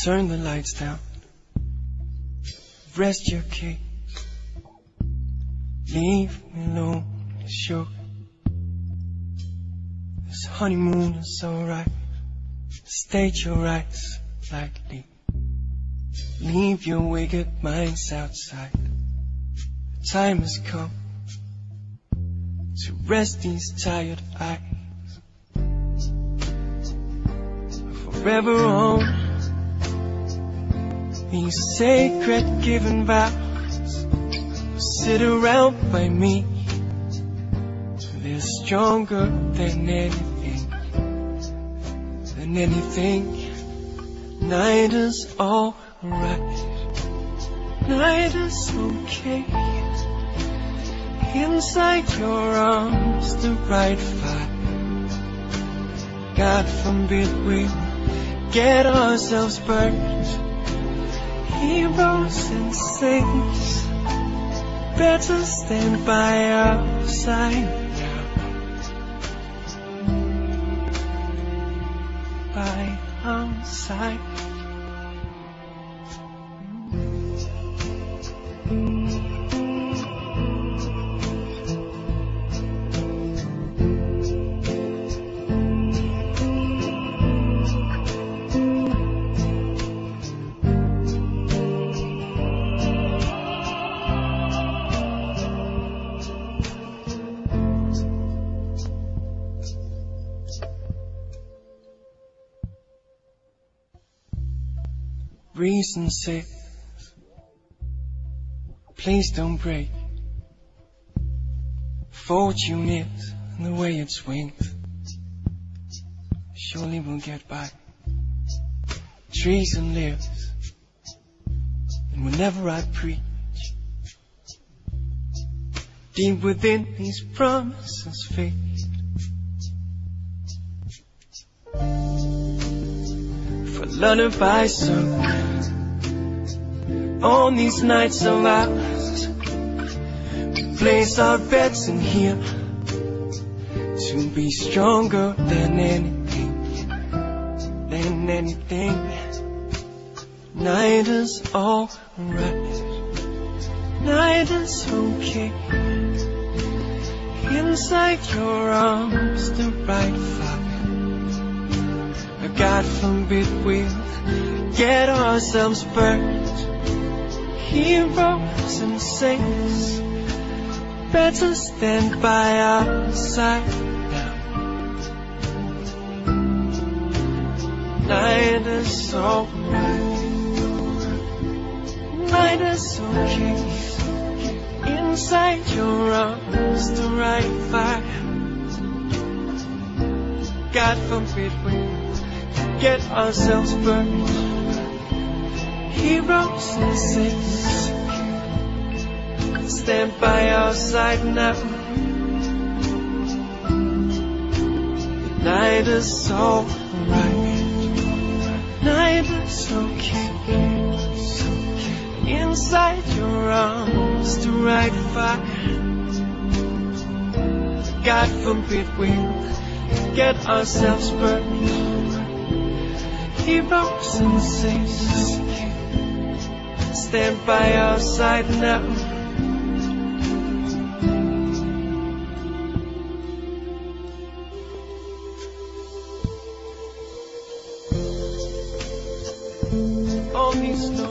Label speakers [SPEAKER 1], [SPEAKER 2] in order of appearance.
[SPEAKER 1] Turn the lights down. Rest your case. Leave me alone, sure. This honeymoon is alright. State your rights lightly. Leave your wicked minds outside. The time has come to rest these tired eyes. Forever on these sacred given vows. Sit around by me. They're stronger than anything. Night is alright. Night is okay. Inside your arms the right fire. God forbid we get ourselves burned. Heroes and saints better stand by our side now. By our side. Reason says, please don't break. Fortune is the way it swings. Surely we'll get by. Treason lives, and whenever I preach, deep within these promises fade. For lullabies sung on these nights of ours, we place our bets in here to be stronger than anything. Night is alright. Night is okay. Inside your arms the right fire. God forbid we'll get ourselves burned. Heroes and saints better stand by our side now. Night is alright. Night is okay. Inside your arms the right fire. God forbid we get ourselves burned. Heroes and saints stand by our side now. The night is alright. Night is okay. Inside your arms the right fire. God forbid we'll get ourselves burned. Heroes and saints stand by our side now. All these